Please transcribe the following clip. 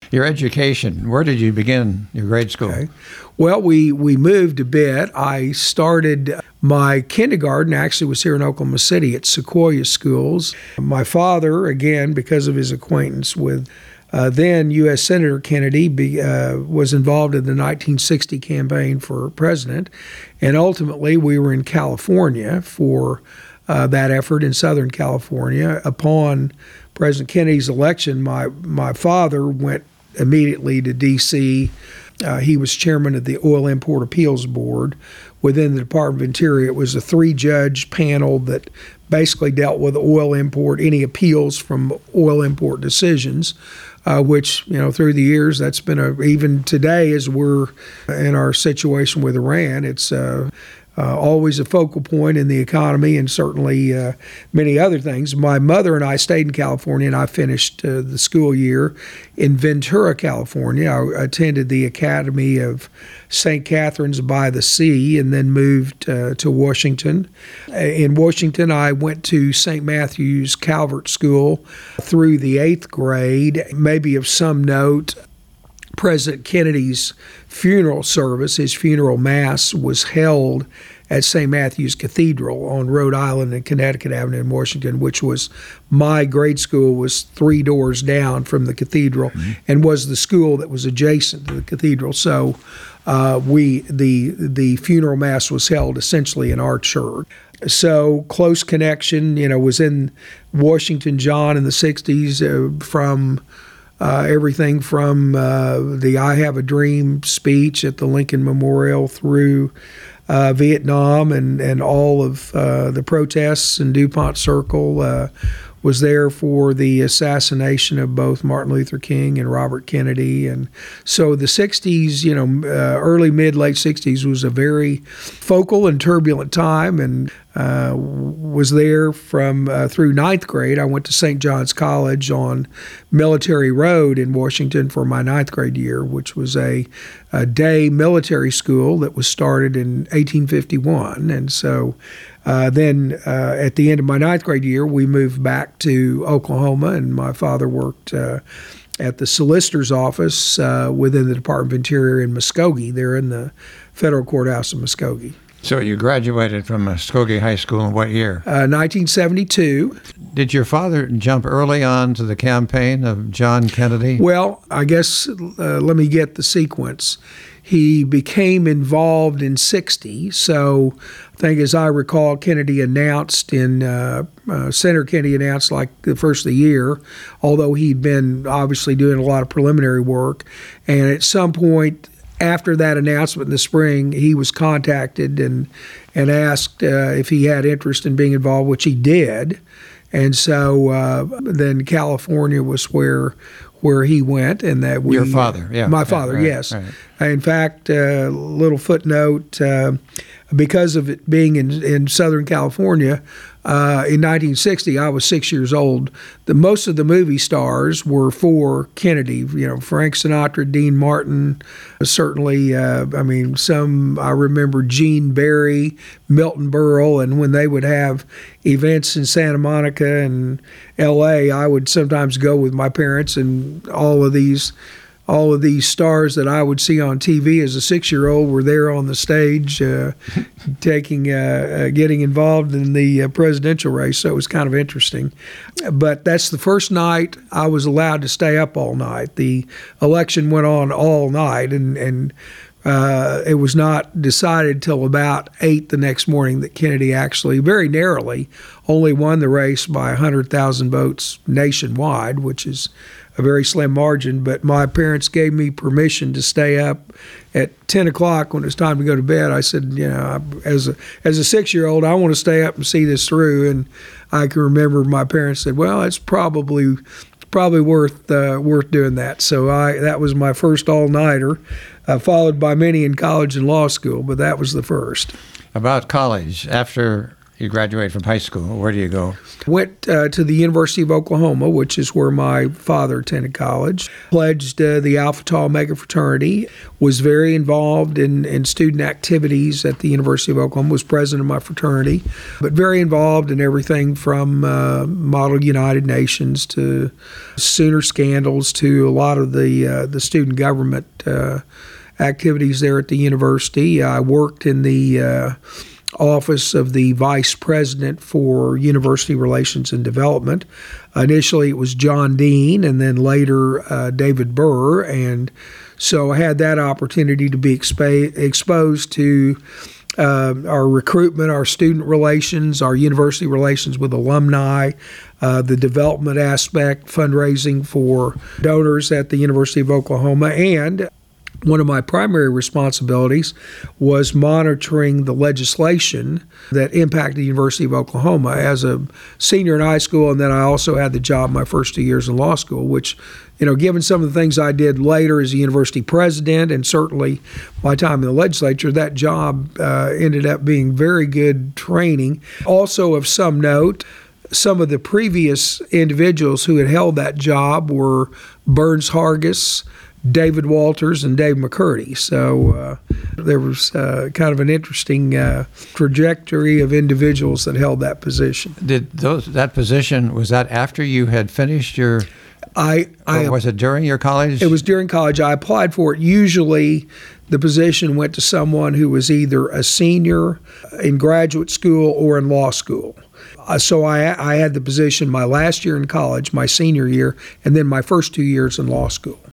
Your education, where did you begin your grade school? Okay. Well, we moved a bit. I started my kindergarten, actually was here in Oklahoma City at Sequoia Schools. My father, again, because of his acquaintance with then U.S. Senator Kennedy, was involved in the 1960 campaign for president. And ultimately, we were in California for that effort in Southern California. Upon President Kennedy's election, my father went immediately to D.C. He was chairman of the Oil Import Appeals Board within the Department of Interior. It was a 3-judge panel that basically dealt with oil import, any appeals from oil import decisions, which, through the years, that's been even today as we're in our situation with Iran, it's always a focal point in the economy and certainly many other things. My mother and I stayed in California, and I finished the school year in Ventura, California. I attended the Academy of St. Catherine's by the Sea and then moved to Washington. In Washington, I went to St. Matthew's Calvert School through the 8th grade. Maybe of some note, President Kennedy's funeral service, his funeral mass, was held at St. Matthew's Cathedral on Rhode Island and Connecticut Avenue in Washington, which was my grade school, was 3 doors down from the cathedral, and was the school that was adjacent to the cathedral. So the funeral mass was held essentially in our church. So close connection, was in Washington, John, in the 60s from everything from the I Have a Dream speech at the Lincoln Memorial through Vietnam and all of the protests in DuPont Circle. Was there for the assassination of both Martin Luther King and Robert Kennedy. And so the 60s, early, mid, late 60s was a very focal and turbulent time, and was there from through 9th grade. I went to St. John's College on Military Road in Washington for my 9th grade year, which was a day military school that was started in 1851. And so then at the end of my 9th grade year, we moved back to Oklahoma, and my father worked at the solicitor's office within the Department of Interior in Muskogee, there in the federal courthouse of Muskogee. So you graduated from Muskogee High School in what year? 1972. Did your father jump early on to the campaign of John Kennedy? Well, I guess let me get the sequence. He became involved in 60, so I think, as I recall, Kennedy announced Senator Kennedy announced like the first of the year, although he'd been obviously doing a lot of preliminary work. And at some point after that announcement in the spring, he was contacted and asked if he had interest in being involved, which he did. And so then California was where he went, and that we. Your father, yeah. My father, right, yes. Right. In fact, little footnote, because of it being in Southern California, in 1960, I was 6 years old. Most of the movie stars were for Kennedy. Frank Sinatra, Dean Martin, certainly. Some I remember Gene Barry, Milton Berle, and when they would have events in Santa Monica and L.A., I would sometimes go with my parents, and all of these stars that I would see on TV as a 6-year-old were there on the stage getting involved in the presidential race, so it was kind of interesting. But that's the first night I was allowed to stay up all night. The election went on all night, and it was not decided till about 8 the next morning that Kennedy actually, very narrowly, only won the race by 100,000 votes nationwide, which is a very slim margin. But my parents gave me permission to stay up at 10 o'clock when it was time to go to bed. I said, as a 6-year-old, I want to stay up and see this through. And I can remember my parents said, well, it's probably worth doing that. So that was my first all-nighter, followed by many in college and law school, but that was the first. About college, after you graduate from high school, where do you go? Went to the University of Oklahoma, which is where my father attended college. Pledged the Alpha Tau Omega fraternity. Was very involved in student activities at the University of Oklahoma. Was president of my fraternity, but very involved in everything from Model United Nations to Sooner scandals to a lot of the student government activities there at the university. I worked in the office of the vice president for university relations and development. Initially, it was John Dean, and then later David Burr. And so I had that opportunity to be exposed to our recruitment, our student relations, our university relations with alumni, the development aspect, fundraising for donors at the University of Oklahoma, and one of my primary responsibilities was monitoring the legislation that impacted the University of Oklahoma as a senior in high school, and then I also had the job my first 2 years in law school, which, given some of the things I did later as a university president and certainly my time in the legislature, that job ended up being very good training. Also of some note, some of the previous individuals who had held that job were Burns Hargis, David Walters, and Dave McCurdy. So there was kind of an interesting trajectory of individuals that held that position. That position, was that after you had finished your... or was it during your college? It was during college. I applied for it. Usually the position went to someone who was either a senior in graduate school or in law school. So I had the position my last year in college, my senior year, and then my first 2 years in law school.